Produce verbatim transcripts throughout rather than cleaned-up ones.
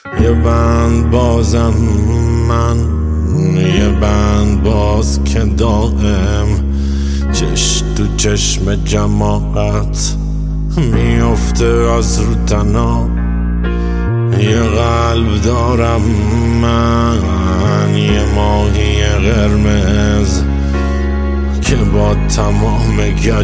یه بند بازم من، یه بند باز که دائم چش تو چشم جماعت میفته از رو تنها. یه قلب دارم من، یه ماهی قرمز که با تمام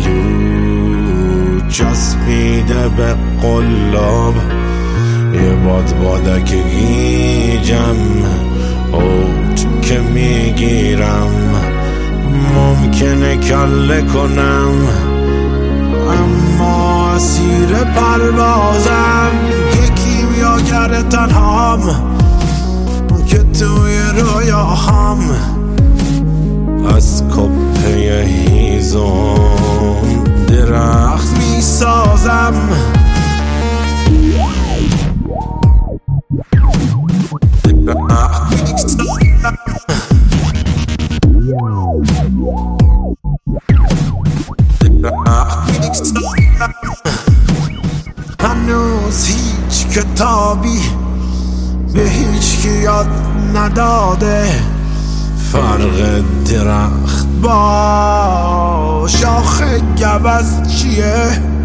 گلو چسبیده به قلاب. یه باد بادک گیجم اوج که میگیرم، ممکنه کله کنم اما اسیر پروازم. یکی میاگر تنهام که توی رویاهام از کپه هیزم درخت میسازم. هنوز هیچ کتابی به هیچ کی یاد نداده فرق درخت با شاخ گوز چیه.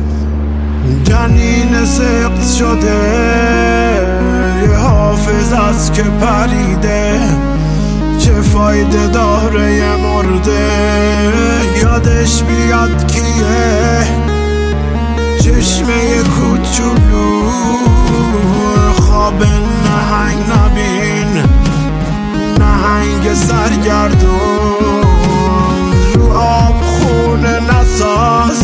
جنین سقط شده یه حافظ است که پریده، چه فایده داره یه مرده یادش بیاد کیه. چشمه کوچولو خواب نهنگ نبین، نهنگ سرگردون رو آب خونه نساز.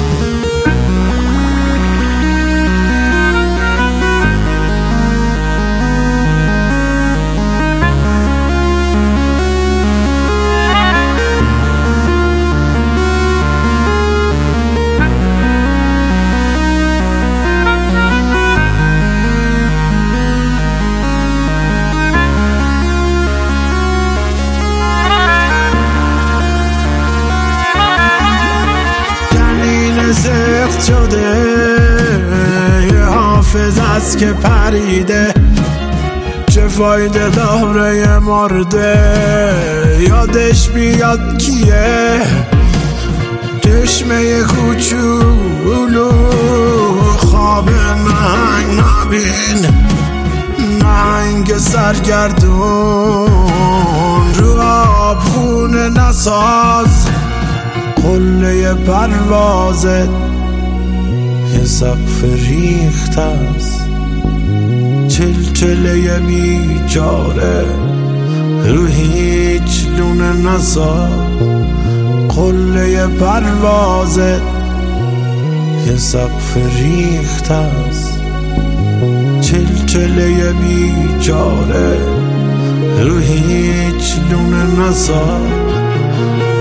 سخت شده یه حافظ است که پریده، چه فایده داره یه مرده یادش بیاد کیه. چشمه کوچولو خواب نهنگ نبین، نهنگ سرگردون رو آب خونه نساز. قله پروازت یه سقف ریخت است، چلچله بیچاره رو هیچ لونه نساز. قله پروازت یه سقف ریخت است، چلچله بیچاره رو هیچ لونه نساز.